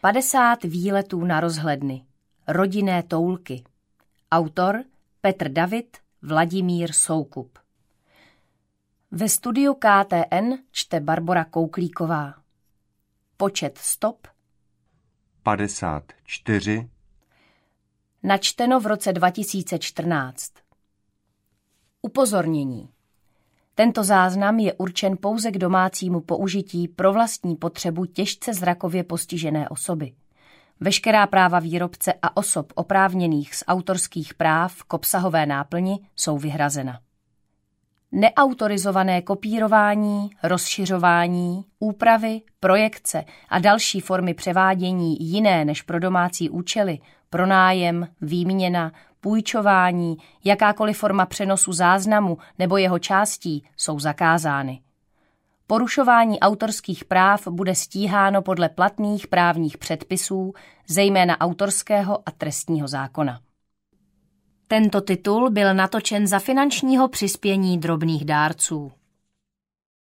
50 výletů na rozhledny. Rodinné toulky. Autor Petr David, Vladimír Soukup. Ve studiu KTN čte Barbora Kouklíková. Počet stop 54. Načteno v roce 2014. Upozornění. Tento záznam je určen pouze k domácímu použití pro vlastní potřebu těžce zrakově postižené osoby. Veškerá práva výrobce a osob oprávněných z autorských práv k obsahové náplni jsou vyhrazena. Neautorizované kopírování, rozšiřování, úpravy, projekce a další formy převádění jiné než pro domácí účely, pronájem, výměna, půjčování, jakákoliv forma přenosu záznamu nebo jeho částí jsou zakázány. Porušování autorských práv bude stíháno podle platných právních předpisů, zejména autorského a trestního zákona. Tento titul byl natočen za finančního přispění drobných dárců.